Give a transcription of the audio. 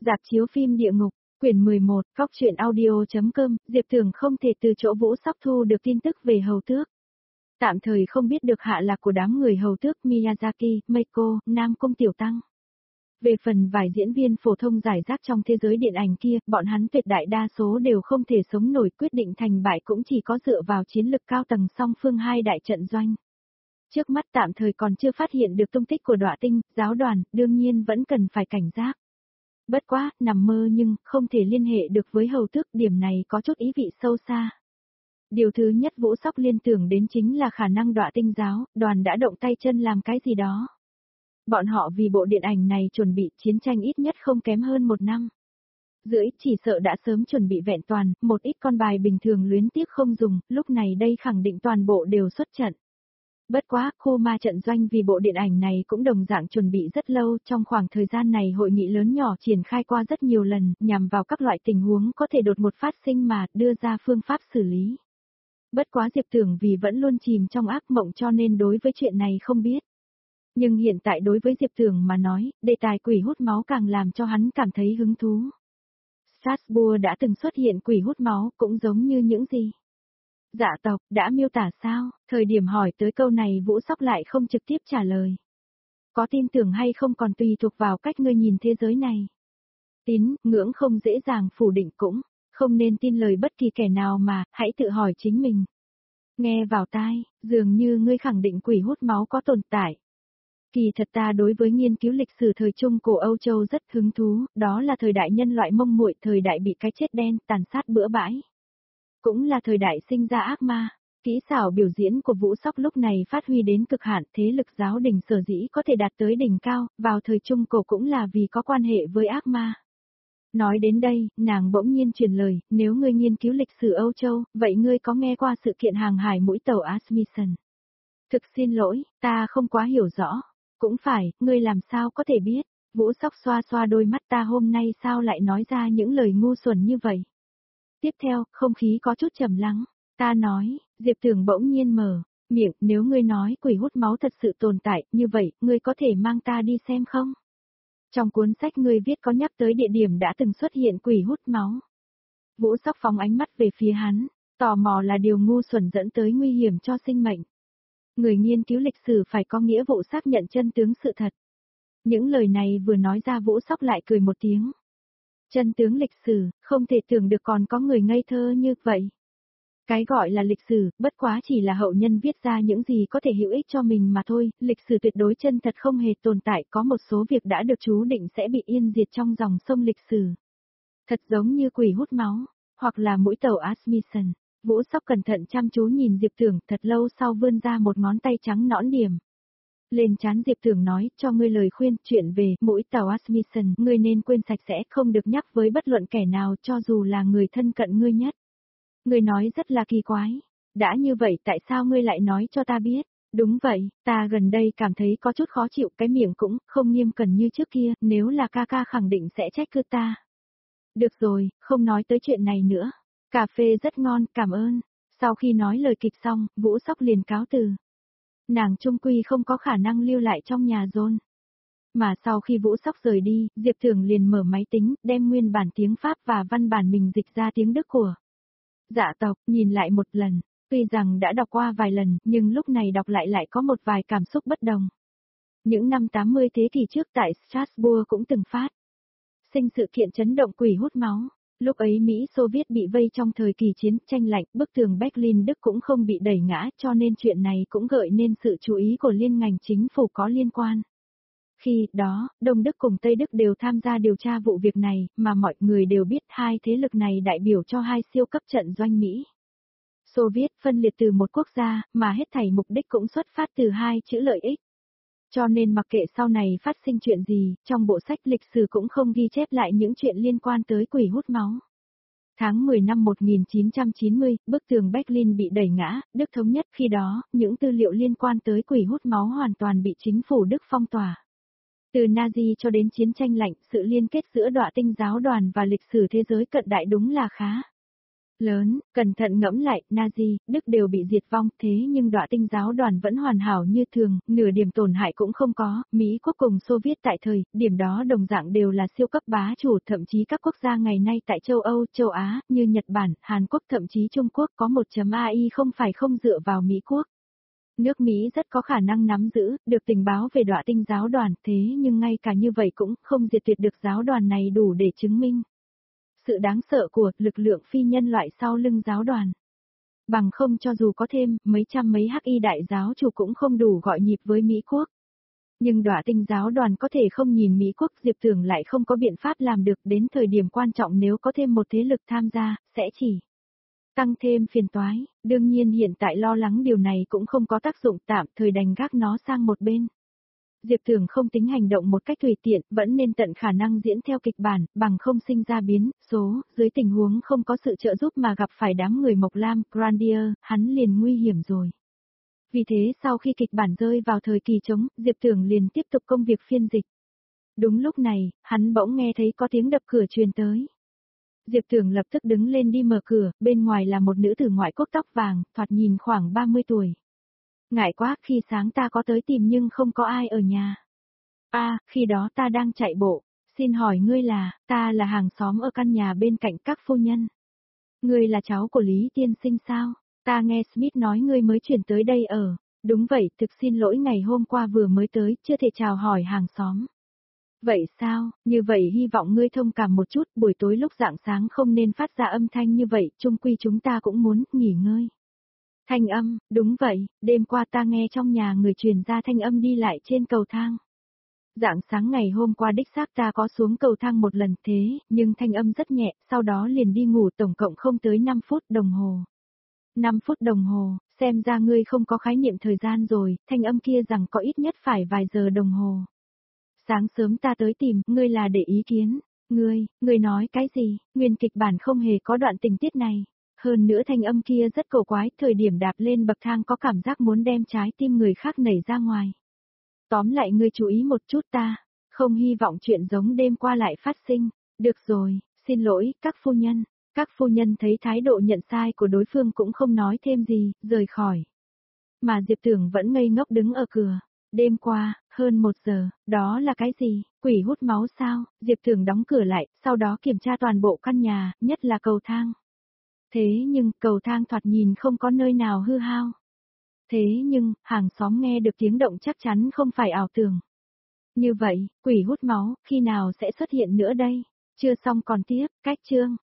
Rạp chiếu phim Địa ngục, quyển 11, Cóc truyện audio.com, Diệp Thường không thể từ chỗ Vũ Sóc thu được tin tức về hầu tước. Tạm thời không biết được hạ lạc của đám người hầu tước Miyazaki, Meiko, Nam Cung Tiểu Tăng. Về phần vài diễn viên phổ thông giải rác trong thế giới điện ảnh kia, bọn hắn tuyệt đại đa số đều không thể sống nổi, quyết định thành bại cũng chỉ có dựa vào chiến lực cao tầng song phương hai đại trận doanh. Trước mắt tạm thời còn chưa phát hiện được tung tích của Đọa Tinh, giáo đoàn, đương nhiên vẫn cần phải cảnh giác. Bất quá, nằm mơ nhưng không thể liên hệ được với hầu tước, điểm này có chút ý vị sâu xa. Điều thứ nhất Vũ Sóc liên tưởng đến chính là khả năng Đọa Tinh giáo đoàn đã động tay chân làm cái gì đó. Bọn họ vì bộ điện ảnh này chuẩn bị chiến tranh ít nhất không kém hơn 1 năm. Rưỡi chỉ sợ đã sớm chuẩn bị vẹn toàn, một ít con bài bình thường luyến tiếc không dùng, lúc này đây khẳng định toàn bộ đều xuất trận. Bất quá, khu ma trận doanh vì bộ điện ảnh này cũng đồng dạng chuẩn bị rất lâu, trong khoảng thời gian này hội nghị lớn nhỏ triển khai qua rất nhiều lần, nhằm vào các loại tình huống có thể đột ngột phát sinh mà đưa ra phương pháp xử lý. Bất quá Diệp Tưởng vì vẫn luôn chìm trong ác mộng cho nên đối với chuyện này không biết. Nhưng hiện tại đối với Diệp Tưởng mà nói, đề tài quỷ hút máu càng làm cho hắn cảm thấy hứng thú. Strasbourg đã từng xuất hiện quỷ hút máu cũng giống như những gì? Dạ tộc, đã miêu tả sao? Thời điểm hỏi tới câu này Vũ Sóc lại không trực tiếp trả lời. Có tin tưởng hay không còn tùy thuộc vào cách ngươi nhìn thế giới này. Tín, ngưỡng không dễ dàng phủ định cũng, không nên tin lời bất kỳ kẻ nào mà, hãy tự hỏi chính mình. Nghe vào tai, dường như ngươi khẳng định quỷ hút máu có tồn tại. Kỳ thật ta đối với nghiên cứu lịch sử thời Trung cổ Âu Châu rất hứng thú, đó là thời đại nhân loại mông muội, thời đại bị cái chết đen tàn sát bừa bãi. Cũng là thời đại sinh ra ác ma. Kỹ xảo biểu diễn của Vũ Sóc lúc này phát huy đến cực hạn, thế lực giáo đình sở dĩ có thể đạt tới đỉnh cao, vào thời Trung cổ cũng là vì có quan hệ với ác ma. Nói đến đây, nàng bỗng nhiên truyền lời, nếu ngươi nghiên cứu lịch sử Âu Châu, vậy ngươi có nghe qua sự kiện hàng hải mũi tàu Asmussen? Thực xin lỗi, ta không quá hiểu rõ. Cũng phải, ngươi làm sao có thể biết? Vũ Sóc xoa xoa đôi mắt, ta hôm nay sao lại nói ra những lời ngu xuẩn như vậy? Tiếp theo, không khí có chút trầm lắng. Ta nói, Diệp Tưởng bỗng nhiên mở miệng, nếu ngươi nói quỷ hút máu thật sự tồn tại, như vậy, ngươi có thể mang ta đi xem không? Trong cuốn sách ngươi viết có nhắc tới địa điểm đã từng xuất hiện quỷ hút máu. Vũ Sóc phóng ánh mắt về phía hắn, tò mò là điều ngu xuẩn dẫn tới nguy hiểm cho sinh mệnh. Người nghiên cứu lịch sử phải có nghĩa vụ xác nhận chân tướng sự thật. Những lời này vừa nói ra Vũ Sóc lại cười một tiếng. Chân tướng lịch sử, không thể tưởng được còn có người ngây thơ như vậy. Cái gọi là lịch sử, bất quá chỉ là hậu nhân viết ra những gì có thể hữu ích cho mình mà thôi, lịch sử tuyệt đối chân thật không hề tồn tại, có một số việc đã được chú định sẽ bị yên diệt trong dòng sông lịch sử. Thật giống như quỷ hút máu, hoặc là mũi tàu Asmussen. Vũ Sóc cẩn thận chăm chú nhìn Diệp Tưởng, thật lâu sau vươn ra một ngón tay trắng nõn điểm. Lên trán Diệp Tưởng nói, cho ngươi lời khuyên, chuyện về mũi tàu Asmussen, ngươi nên quên sạch sẽ, không được nhắc với bất luận kẻ nào cho dù là người thân cận ngươi nhất. Ngươi nói rất là kỳ quái. Đã như vậy tại sao ngươi lại nói cho ta biết? Đúng vậy, ta gần đây cảm thấy có chút khó chịu, cái miệng cũng không nghiêm cẩn như trước kia, nếu là ca ca khẳng định sẽ trách cứ ta. Được rồi, không nói tới chuyện này nữa. Cà phê rất ngon, cảm ơn. Sau khi nói lời kịch xong, Vũ Sóc liền cáo từ. Nàng trung quy không có khả năng lưu lại trong nhà John. Mà sau khi Vũ Sóc rời đi, Diệp Thường liền mở máy tính, đem nguyên bản tiếng Pháp và văn bản mình dịch ra tiếng Đức của. Dạ tộc, nhìn lại một lần, tuy rằng đã đọc qua vài lần, nhưng lúc này đọc lại có một vài cảm xúc bất đồng. Những năm 80 thế kỷ trước tại Strasbourg cũng từng phát sinh sự kiện chấn động quỷ hút máu. Lúc ấy Mỹ Xô Viết bị vây trong thời kỳ chiến tranh lạnh, bức tường Berlin Đức cũng không bị đẩy ngã, cho nên chuyện này cũng gợi nên sự chú ý của liên ngành chính phủ có liên quan. Khi đó, Đông Đức cùng Tây Đức đều tham gia điều tra vụ việc này, mà mọi người đều biết hai thế lực này đại biểu cho hai siêu cấp trận doanh Mỹ. Xô Viết phân liệt từ một quốc gia, mà hết thảy mục đích cũng xuất phát từ hai chữ lợi ích. Cho nên mặc kệ sau này phát sinh chuyện gì, trong bộ sách lịch sử cũng không ghi chép lại những chuyện liên quan tới quỷ hút máu. Tháng 10 năm 1990, bức tường Berlin bị đẩy ngã, Đức thống nhất, khi đó, những tư liệu liên quan tới quỷ hút máu hoàn toàn bị chính phủ Đức phong tỏa. Từ Nazi cho đến chiến tranh lạnh, sự liên kết giữa Đọa Tinh giáo đoàn và lịch sử thế giới cận đại đúng là khá lớn, cẩn thận ngẫm lại, Nazi, Đức đều bị diệt vong, thế nhưng Đọa Tinh giáo đoàn vẫn hoàn hảo như thường, nửa điểm tổn hại cũng không có, Mỹ quốc cùng Xô Viết tại thời, điểm đó đồng dạng đều là siêu cấp bá chủ, thậm chí các quốc gia ngày nay tại châu Âu, châu Á, như Nhật Bản, Hàn Quốc thậm chí Trung Quốc có 1.ai không phải không dựa vào Mỹ quốc. Nước Mỹ rất có khả năng nắm giữ, được tình báo về Đọa Tinh giáo đoàn, thế nhưng ngay cả như vậy cũng không diệt tuyệt được giáo đoàn này đủ để chứng minh sự đáng sợ của lực lượng phi nhân loại sau lưng giáo đoàn. Bằng không cho dù có thêm mấy trăm mấy hắc y đại giáo chủ cũng không đủ gọi nhịp với Mỹ quốc. Nhưng Đọa Tinh giáo đoàn có thể không nhìn Mỹ quốc, Diệp Tưởng lại không có biện pháp làm được, đến thời điểm quan trọng nếu có thêm một thế lực tham gia, sẽ chỉ tăng thêm phiền toái, đương nhiên hiện tại lo lắng điều này cũng không có tác dụng, tạm thời đành gác nó sang một bên. Diệp Tưởng không tính hành động một cách tùy tiện, vẫn nên tận khả năng diễn theo kịch bản, bằng không sinh ra biến số, dưới tình huống không có sự trợ giúp mà gặp phải đám người Mộc Lam, Grandier, hắn liền nguy hiểm rồi. Vì thế sau khi kịch bản rơi vào thời kỳ trống, Diệp Tưởng liền tiếp tục công việc phiên dịch. Đúng lúc này, hắn bỗng nghe thấy có tiếng đập cửa truyền tới. Diệp Tưởng lập tức đứng lên đi mở cửa, bên ngoài là một nữ tử ngoại quốc tóc vàng, thoạt nhìn khoảng 30 tuổi. Ngại quá, khi sáng ta có tới tìm nhưng không có ai ở nhà. Khi đó ta đang chạy bộ, xin hỏi ngươi là, ta là hàng xóm ở căn nhà bên cạnh các phu nhân. Ngươi là cháu của Lý tiên sinh sao? Ta nghe Smith nói ngươi mới chuyển tới đây ở. Đúng vậy, thực xin lỗi ngày hôm qua vừa mới tới, chưa thể chào hỏi hàng xóm. Vậy sao, như vậy hy vọng ngươi thông cảm một chút, buổi tối lúc rạng sáng không nên phát ra âm thanh như vậy, chung quy chúng ta cũng muốn nghỉ ngơi. Thanh âm, đúng vậy, đêm qua ta nghe trong nhà người truyền ra thanh âm đi lại trên cầu thang. Rạng sáng ngày hôm qua đích xác ta có xuống cầu thang một lần thế, nhưng thanh âm rất nhẹ, sau đó liền đi ngủ tổng cộng không tới 5 phút đồng hồ. 5 phút đồng hồ, xem ra ngươi không có khái niệm thời gian rồi, thanh âm kia rằng có ít nhất phải vài giờ đồng hồ. Sáng sớm ta tới tìm, ngươi là để ý kiến. Ngươi nói cái gì, nguyên kịch bản không hề có đoạn tình tiết này. Hơn nữa thanh âm kia rất cổ quái, thời điểm đạp lên bậc thang có cảm giác muốn đem trái tim người khác nảy ra ngoài. Tóm lại ngươi chú ý một chút ta, không hy vọng chuyện giống đêm qua lại phát sinh. Được rồi, xin lỗi, các phu nhân. Các phu nhân thấy thái độ nhận sai của đối phương cũng không nói thêm gì, rời khỏi. Mà Diệp Tưởng vẫn ngây ngốc đứng ở cửa. Đêm qua, hơn 1 giờ, đó là cái gì, quỷ hút máu sao? Diệp Tưởng đóng cửa lại, sau đó kiểm tra toàn bộ căn nhà, nhất là cầu thang. Thế nhưng, cầu thang thoạt nhìn không có nơi nào hư hao. Thế nhưng, hàng xóm nghe được tiếng động chắc chắn không phải ảo tưởng. Như vậy, quỷ hút máu, khi nào sẽ xuất hiện nữa đây? Chưa xong còn tiếp, cách chương.